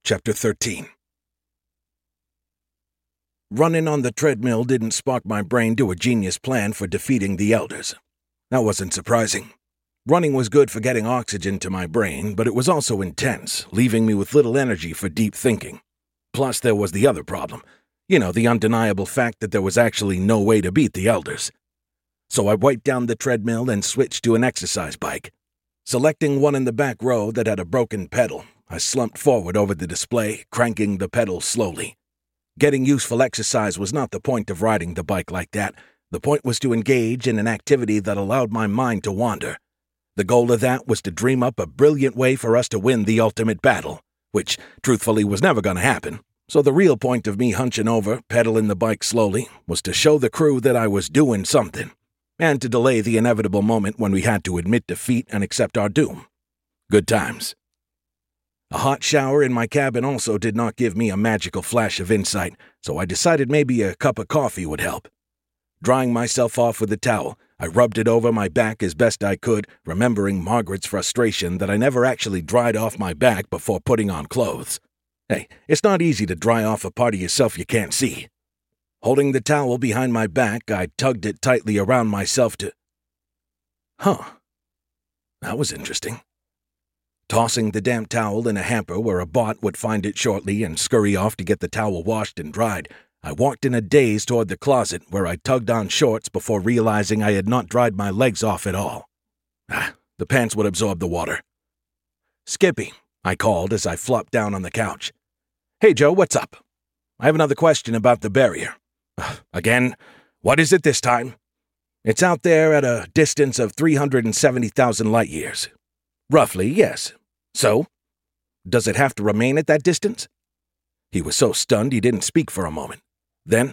Chapter 13. Running on the treadmill didn't spark my brain to a genius plan for defeating the Elders. That wasn't surprising. Running was good for getting oxygen to my brain, but it was also intense, leaving me with little energy for deep thinking. Plus, there was the other problem. The undeniable fact that there was actually no way to beat the Elders. So I wiped down the treadmill and switched to an exercise bike. Selecting one in the back row that had a broken pedal, I slumped forward over the display, cranking the pedal slowly. Getting useful exercise was not the point of riding the bike like that. The point was to engage in an activity that allowed my mind to wander. The goal of that was to dream up a brilliant way for us to win the ultimate battle, which, truthfully, was never going to happen. So the real point of me hunching over, pedaling the bike slowly, was to show the crew that I was doing something, and to delay the inevitable moment when we had to admit defeat and accept our doom. Good times. A hot shower in my cabin also did not give me a magical flash of insight, so I decided maybe a cup of coffee would help. Drying myself off with a towel, I rubbed it over my back as best I could, remembering Margaret's frustration that I never actually dried off my back before putting on clothes. Hey, it's not easy to dry off a part of yourself you can't see. Holding the towel behind my back, I tugged it tightly around myself to... That was interesting. Tossing the damp towel in a hamper where a bot would find it shortly and scurry off to get the towel washed and dried, I walked in a daze toward the closet where I tugged on shorts before realizing I had not dried my legs off at all. The pants would absorb the water. "Skippy," I called as I flopped down on the couch. "Hey, Joe, what's up? I have another question about the barrier." "Again? What is it this time?" "It's out there at a distance of 370,000 light years." "Roughly, yes. So? Does it have to remain at that distance?" He was so stunned he didn't speak for a moment. Then,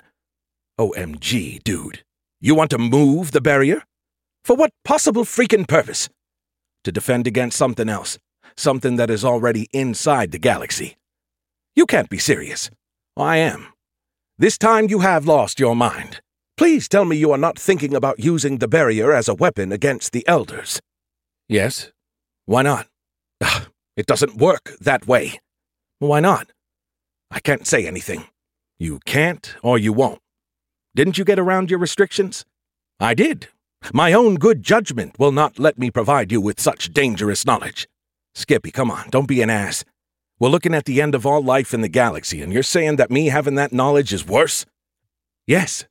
"OMG, dude. You want to move the barrier? For what possible freaking purpose?" "To defend against something else. Something that is already inside the galaxy." "You can't be serious." "I am. This time you have lost your mind. Please tell me you are not thinking about using the barrier as a weapon against the Elders." "Yes. Why not?" "It doesn't work that way." "Why not?" "I can't say anything." "You can't or you won't. Didn't you get around your restrictions?" "I did. My own good judgment will not let me provide you with such dangerous knowledge." "Skippy, come on, don't be an ass. We're looking at the end of all life in the galaxy, and you're saying that me having that knowledge is worse?" "Yes."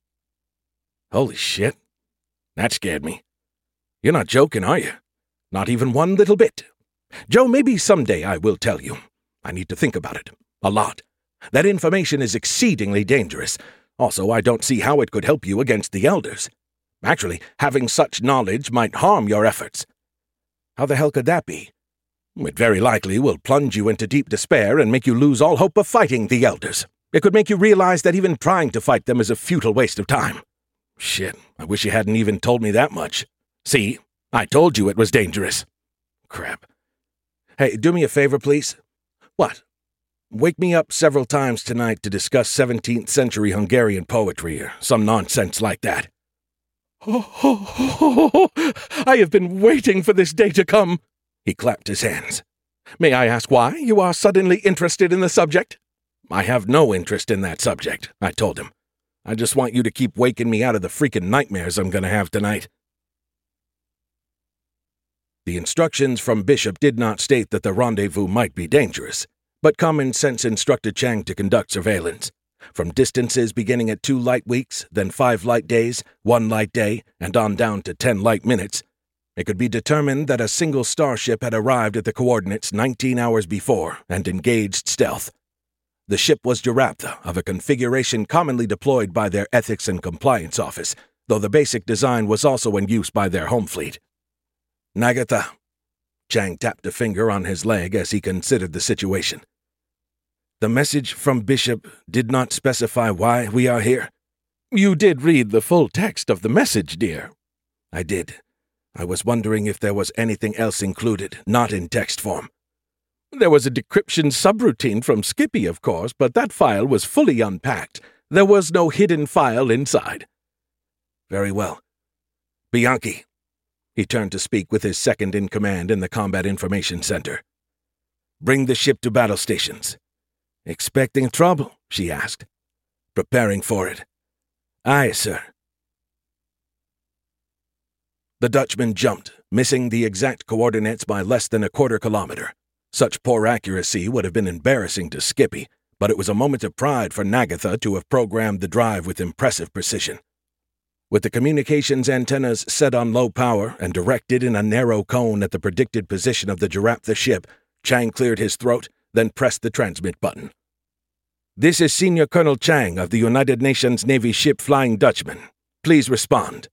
"Holy shit. That scared me. You're not joking, are you? Not even one little bit. Joe, maybe someday I will tell you. I need to think about it. A lot. That information is exceedingly dangerous. Also, I don't see how it could help you against the Elders. Actually, having such knowledge might harm your efforts." "How the hell could that be?" "It very likely will plunge you into deep despair and make you lose all hope of fighting the Elders. It could make you realize that even trying to fight them is a futile waste of time." "Shit, I wish you hadn't even told me that much. See, I told you it was dangerous." "Crap. Hey, do me a favor, please." "What?" "Wake me up several times tonight to discuss 17th century Hungarian poetry or some nonsense like that." I have been waiting for this day to come." He clapped his hands. "May I ask why you are suddenly interested in the subject?" "I have no interest in that subject," I told him. "I just want you to keep waking me out of the freaking nightmares I'm going to have tonight." The instructions from Bishop did not state that the rendezvous might be dangerous, but common sense instructed Chang to conduct surveillance. From distances beginning at 2 light weeks, then 5 light days, 1 light day, and on down to 10 light minutes, it could be determined that a single starship had arrived at the coordinates 19 hours before and engaged stealth. The ship was Jaraptha, of a configuration commonly deployed by their Ethics and Compliance Office, though the basic design was also in use by their home fleet. "Nagatha." Chang tapped a finger on his leg as he considered the situation. "The message from Bishop did not specify why we are here." "You did read the full text of the message, dear." "I did. I was wondering if there was anything else included, not in text form." "There was a decryption subroutine from Skippy, of course, but that file was fully unpacked. There was no hidden file inside." "Very well. Bianchi." He turned to speak with his second-in-command in the Combat Information Center. "Bring the ship to battle stations. Expecting trouble? She asked. Preparing for it. Aye, sir. The Dutchman jumped, missing the exact coordinates by less than a quarter kilometer. Such poor accuracy would have been embarrassing to Skippy, but it was a moment of pride for Nagatha to have programmed the drive with impressive precision. With the communications antennas set on low power and directed in a narrow cone at the predicted position of the Giraffe ship, Chang cleared his throat, then pressed the transmit button. This is Senior Colonel Chang of the United Nations Navy ship Flying Dutchman. Please respond.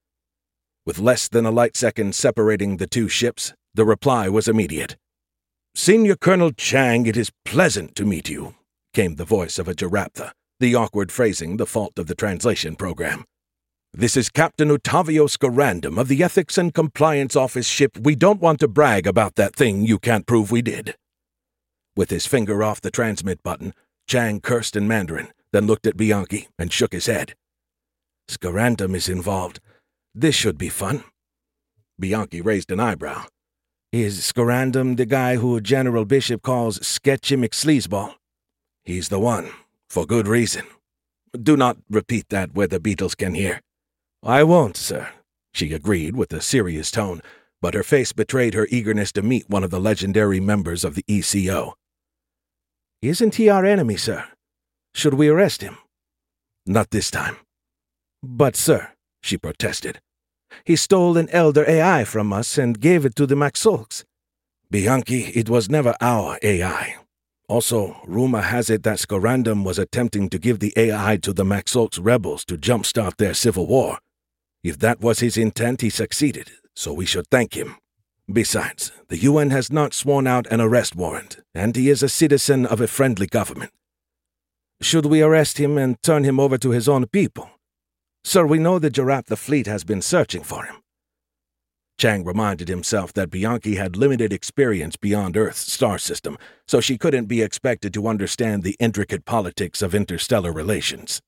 With less than a light second separating the two ships, the reply was immediate. Senior Colonel Chang, it is pleasant to meet you, came the voice of a Giraffe, the awkward phrasing the fault of the translation program. This is Captain Ottavio Scarandum of the Ethics and Compliance Office ship. We don't want to brag about that thing you can't prove we did. With his finger off the transmit button, Chang cursed in Mandarin, then looked at Bianchi and shook his head. Scarandum is involved. This should be fun. Bianchi raised an eyebrow. Is Scarandum the guy who General Bishop calls Sketchy McSleazeball? He's the one, for good reason. Do not repeat that where the Beatles can hear. I won't, sir, she agreed with a serious tone, but her face betrayed her eagerness to meet one of the legendary members of the ECO. Isn't he our enemy, sir? Should we arrest him? Not this time. But, sir, she protested, he stole an Elder AI from us and gave it to the Maxolks. Bianchi, it was never our AI. Also, rumor has it that Scarandum was attempting to give the AI to the Maxolks rebels to jumpstart their civil war. If that was his intent, he succeeded, so we should thank him. Besides, the UN has not sworn out an arrest warrant, and he is a citizen of a friendly government. Should we arrest him and turn him over to his own people? Sir, we know the Giraffe fleet has been searching for him. Chang reminded himself that Bianchi had limited experience beyond Earth's star system, so she couldn't be expected to understand the intricate politics of interstellar relations.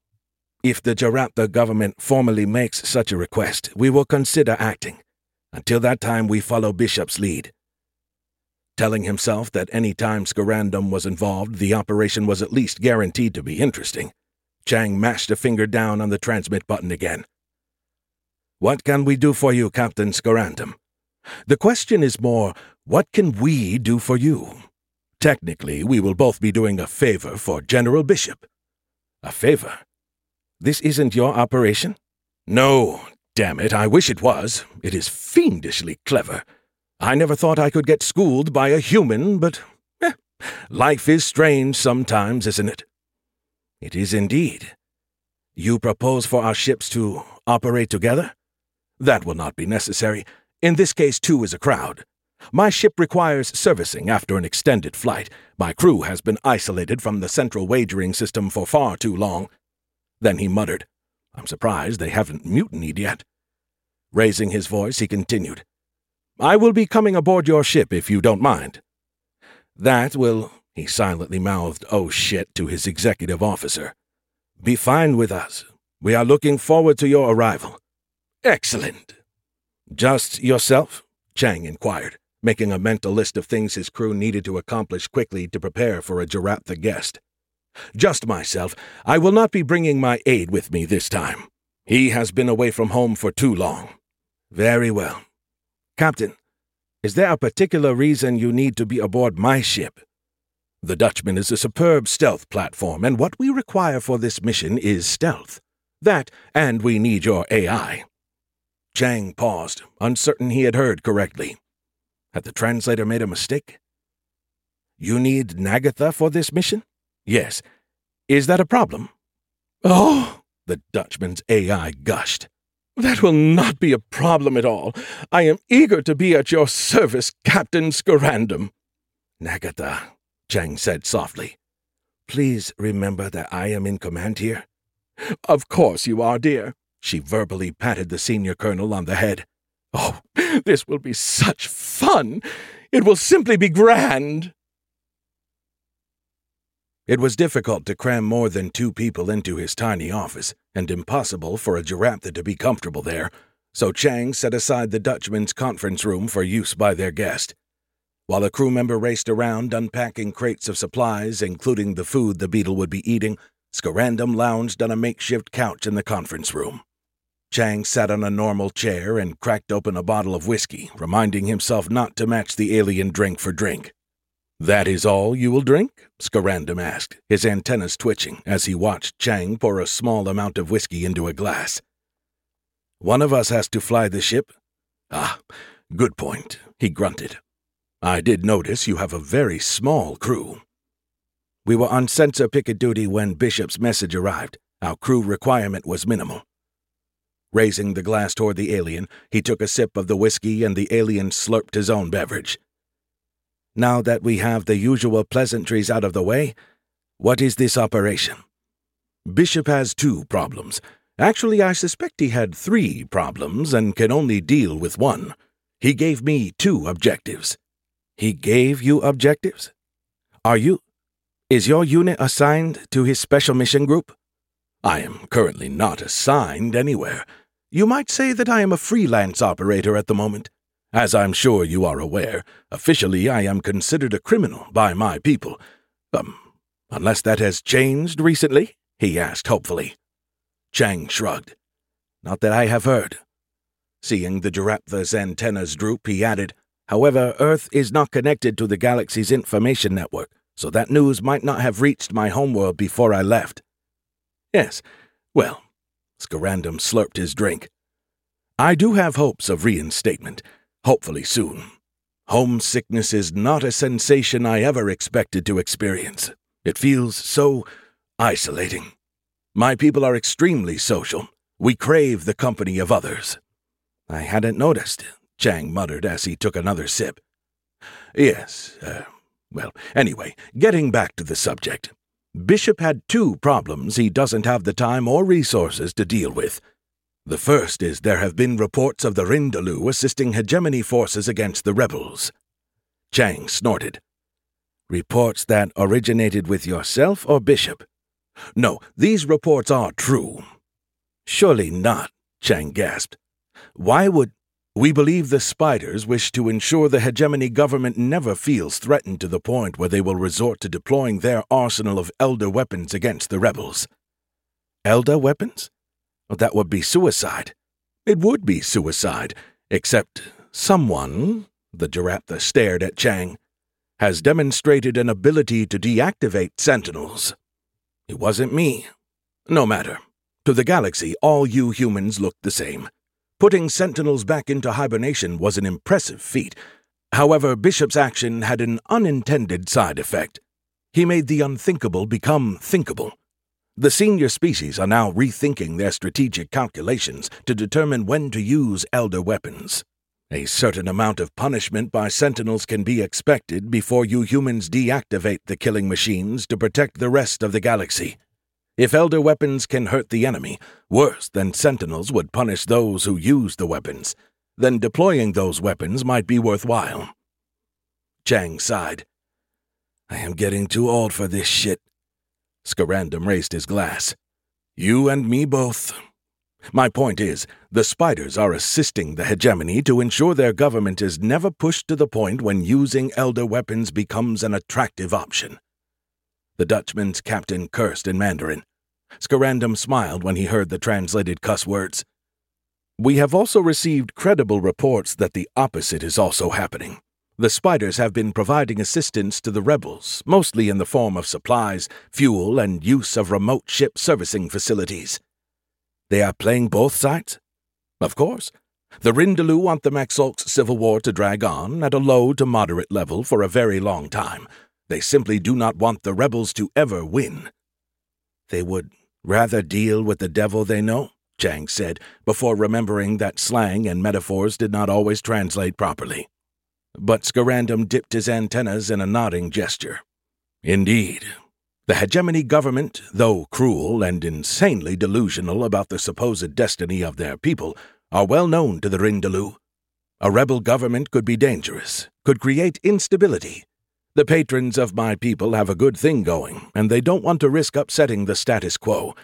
If the Giraffe government formally makes such a request, we will consider acting. Until that time, we follow Bishop's lead. Telling himself that any time Scarandum was involved, the operation was at least guaranteed to be interesting, Chang mashed a finger down on the transmit button again. What can we do for you, Captain Scarandum? The question is more, what can we do for you? Technically, we will both be doing a favor for General Bishop. A favor? This isn't your operation? No, damn it, I wish it was. It is fiendishly clever. I never thought I could get schooled by a human, but life is strange sometimes, isn't it? It is indeed. You propose for our ships to operate together? That will not be necessary. In this case, two is a crowd. My ship requires servicing after an extended flight. My crew has been isolated from the central wagering system for far too long. Then he muttered, I'm surprised they haven't mutinied yet. Raising his voice, he continued, I will be coming aboard your ship if you don't mind. That will, he silently mouthed, oh shit, to his executive officer. Be fine with us. We are looking forward to your arrival. Excellent. Just yourself? Chang inquired, making a mental list of things his crew needed to accomplish quickly to prepare for a Giraffe guest. Just myself. I will not be bringing my aide with me this time. He has been away from home for too long. Very well. Captain, is there a particular reason you need to be aboard my ship? The Dutchman is a superb stealth platform, and what we require for this mission is stealth. That, and we need your AI. Chang paused, uncertain he had heard correctly. Had the translator made a mistake? You need Nagatha for this mission? Yes. Is that a problem? Oh, the Dutchman's AI gushed. That will not be a problem at all. I am eager to be at your service, Captain Scarandum. Nagatha, Chang said softly. Please remember that I am in command here. Of course you are, dear. She verbally patted the senior colonel on the head. Oh, this will be such fun. It will simply be grand. It was difficult to cram more than 2 people into his tiny office, and impossible for a Giraffe to be comfortable there, so Chang set aside the Dutchman's conference room for use by their guest. While a crew member raced around unpacking crates of supplies, including the food the beetle would be eating, Scarandum lounged on a makeshift couch in the conference room. Chang sat on a normal chair and cracked open a bottle of whiskey, reminding himself not to match the alien drink for drink. "That is all you will drink?" Scarandum asked, his antennas twitching as he watched Chang pour a small amount of whiskey into a glass. "One of us has to fly the ship." "Ah, good point," he grunted. "I did notice you have a very small crew." "We were on sensor picket duty when Bishop's message arrived. Our crew requirement was minimal." Raising the glass toward the alien, he took a sip of the whiskey and the alien slurped his own beverage. "Now that we have the usual pleasantries out of the way, what is this operation?" "Bishop has 2 problems. Actually, I suspect he had 3 problems and can only deal with one. He gave me 2 objectives." "He gave you objectives? Is your unit assigned to his special mission group?" "I am currently not assigned anywhere. You might say that I am a freelance operator at the moment. As I'm sure you are aware, officially I am considered a criminal by my people. Unless that has changed recently?" he asked hopefully. Chang shrugged. "Not that I have heard." Seeing the Giraptha's antennas droop, he added, "However, Earth is not connected to the galaxy's information network, so that news might not have reached my homeworld before I left." "Yes, well," Scarandum slurped his drink, "I do have hopes of reinstatement, hopefully soon. Homesickness is not a sensation I ever expected to experience. It feels so isolating. My people are extremely social. We crave the company of others." "I hadn't noticed," Chang muttered as he took another sip. "Yes, well, anyway, getting back to the subject. Bishop had 2 problems he doesn't have the time or resources to deal with. The first is there have been reports of the Rindalu assisting hegemony forces against the rebels." Chang snorted. "Reports that originated with yourself or Bishop?" "No, these reports are true." "Surely not," Chang gasped. "Why would—" "We believe the Spiders wish to ensure the hegemony government never feels threatened to the point where they will resort to deploying their arsenal of Elder weapons against the rebels." "Elder weapons? That would be suicide." "It would be suicide, except someone," the Giraptha stared at Chang, "has demonstrated an ability to deactivate Sentinels." "It wasn't me." "No matter. To the galaxy, all you humans looked the same. Putting Sentinels back into hibernation was an impressive feat. However, Bishop's action had an unintended side effect. He made the unthinkable become thinkable. The senior species are now rethinking their strategic calculations to determine when to use Elder weapons. A certain amount of punishment by Sentinels can be expected before you humans deactivate the killing machines to protect the rest of the galaxy. If Elder weapons can hurt the enemy, worse than Sentinels would punish those who use the weapons, then deploying those weapons might be worthwhile." Chang sighed. "I am getting too old for this shit." Scarandum raised his glass. "You and me both. My point is, the Spiders are assisting the hegemony to ensure their government is never pushed to the point when using Elder weapons becomes an attractive option." The Dutchman's captain cursed in Mandarin. Scarandum smiled when he heard the translated cuss words. "We have also received credible reports that the opposite is also happening. The Spiders have been providing assistance to the rebels, mostly in the form of supplies, fuel, and use of remote ship servicing facilities." "They are playing both sides?" "Of course. The Rindalu want the Maxolk's civil war to drag on at a low to moderate level for a very long time. They simply do not want the rebels to ever win." "They would rather deal with the devil they know?" Chang said, before remembering that slang and metaphors did not always translate properly. But Scarandum dipped his antennas in a nodding gesture. "Indeed. The hegemony government, though cruel and insanely delusional about the supposed destiny of their people, are well known to the Rindalu. A rebel government could be dangerous, could create instability. The patrons of my people have a good thing going, and they don't want to risk upsetting the status quo.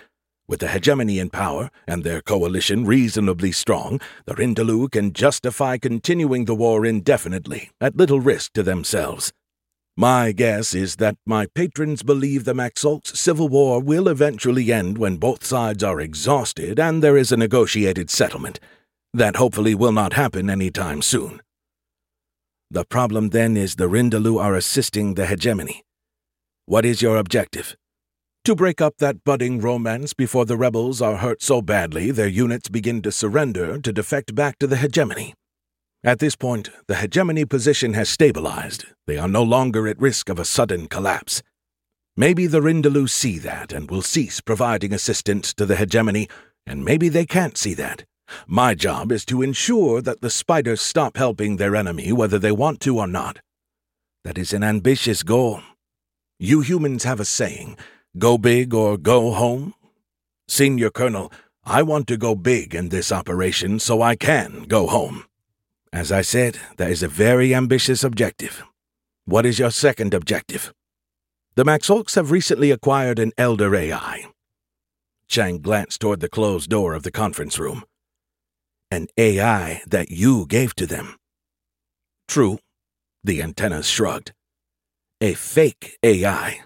With the hegemony in power and their coalition reasonably strong, the Rindalu can justify continuing the war indefinitely, at little risk to themselves. My guess is that my patrons believe the Maxolk's civil war will eventually end when both sides are exhausted and there is a negotiated settlement. That hopefully will not happen any time soon. The problem then is the Rindalu are assisting the hegemony. What is your objective? To break up that budding romance before the rebels are hurt so badly their units begin to surrender to defect back to the hegemony. At this point, the hegemony position has stabilized. They are no longer at risk of a sudden collapse. Maybe the Rindalu see that and will cease providing assistance to the hegemony, and maybe they can't see that. My job is to ensure that the spiders stop helping their enemy whether they want to or not. That is an ambitious goal. You humans have a saying, go big or go home. Senior Colonel, I want to go big in this operation so I can go home. As I said, that is a very ambitious objective. What is your second objective? The Maxolks have recently acquired an elder AI. Chang glanced toward the closed door of the conference room. An AI that you gave to them. True. The antennas shrugged. A fake AI.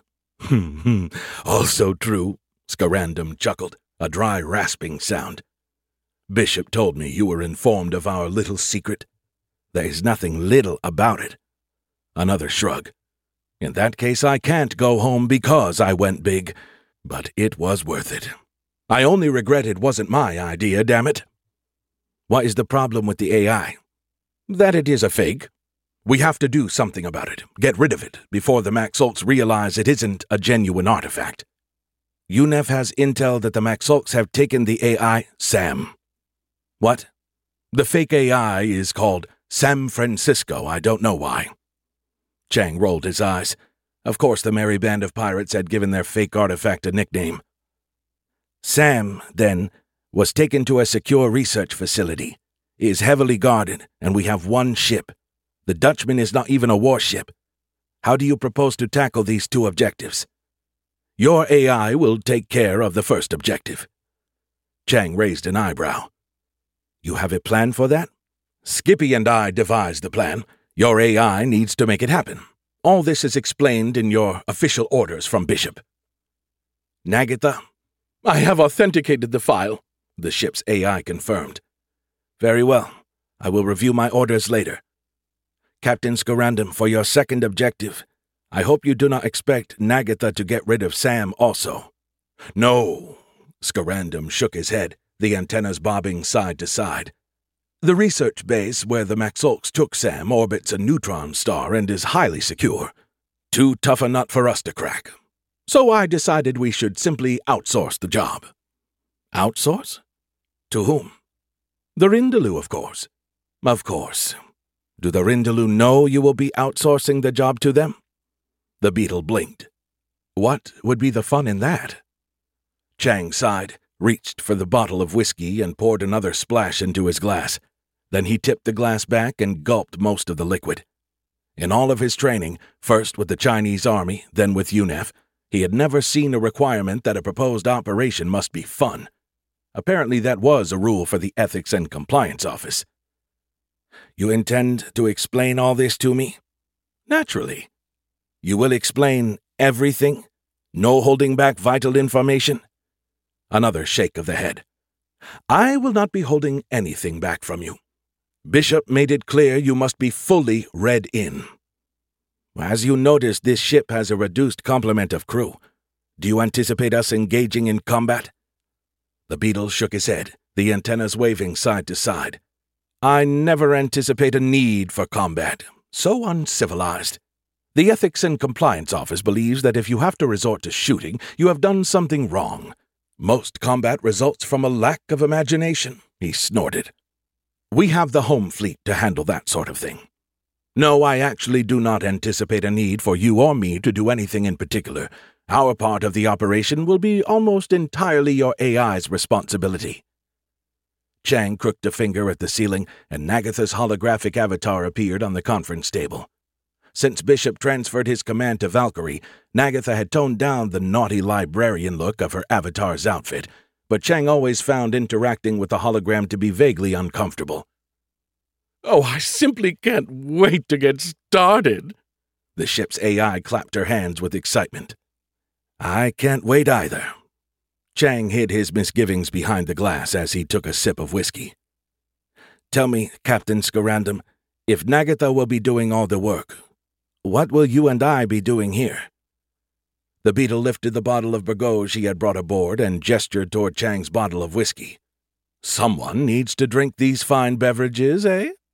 Also true, Scarandum chuckled, a dry rasping sound. Bishop told me you were informed of our little secret. There is nothing little about it. Another shrug. In that case, I can't go home because I went big, but it was worth it. I only regret it wasn't my idea, damn it. What is the problem with the AI? That it is a fake. We have to do something about it, get rid of it, before the Maxolks realize it isn't a genuine artifact. UNEF has intel that the Maxolks have taken the AI Sam. What? The fake AI is called San Francisco, I don't know why. Chang rolled his eyes. Of course the merry band of pirates had given their fake artifact a nickname. Sam, then, was taken to a secure research facility. It is heavily guarded, and we have one ship. The Dutchman is not even a warship. How do you propose to tackle these two objectives? Your AI will take care of the first objective. Chang raised an eyebrow. You have a plan for that? Skippy and I devised the plan. Your AI needs to make it happen. All this is explained in your official orders from Bishop. Nagatha, I have authenticated the file, the ship's AI confirmed. Very well. I will review my orders later. Captain Scarandum, for your second objective, I hope you do not expect Nagatha to get rid of Sam also. No, Scarandum shook his head, the antennas bobbing side to side. The research base where the Maxolks took Sam orbits a neutron star and is highly secure. Too tough a nut for us to crack. So I decided we should simply outsource the job. Outsource? To whom? The Rindalu, of course. Of course. Do the Rindalu know you will be outsourcing the job to them? The beetle blinked. What would be the fun in that? Chang sighed, reached for the bottle of whiskey and poured another splash into his glass. Then he tipped the glass back and gulped most of the liquid. In all of his training, first with the Chinese army, then with UNEF, he had never seen a requirement that a proposed operation must be fun. Apparently that was a rule for the Ethics and Compliance Office. You intend to explain all this to me? Naturally. You will explain everything? No holding back vital information? Another shake of the head. I will not be holding anything back from you. Bishop made it clear you must be fully read in. As you notice, this ship has a reduced complement of crew. Do you anticipate us engaging in combat? The beetle shook his head, the antennas waving side to side. I never anticipate a need for combat. So uncivilized. The Ethics and Compliance Office believes that if you have to resort to shooting, you have done something wrong. Most combat results from a lack of imagination, he snorted. We have the home fleet to handle that sort of thing. No, I actually do not anticipate a need for you or me to do anything in particular. Our part of the operation will be almost entirely your AI's responsibility. Chang crooked a finger at the ceiling, and Nagatha's holographic avatar appeared on the conference table. Since Bishop transferred his command to Valkyrie, Nagatha had toned down the naughty librarian look of her avatar's outfit, but Chang always found interacting with the hologram to be vaguely uncomfortable. "Oh, I simply can't wait to get started." The ship's AI clapped her hands with excitement. I can't wait either. Chang hid his misgivings behind the glass as he took a sip of whiskey. Tell me, Captain Scarandum, if Nagatha will be doing all the work, what will you and I be doing here? The beetle lifted the bottle of Burgos he had brought aboard and gestured toward Chang's bottle of whiskey. Someone needs to drink these fine beverages, eh?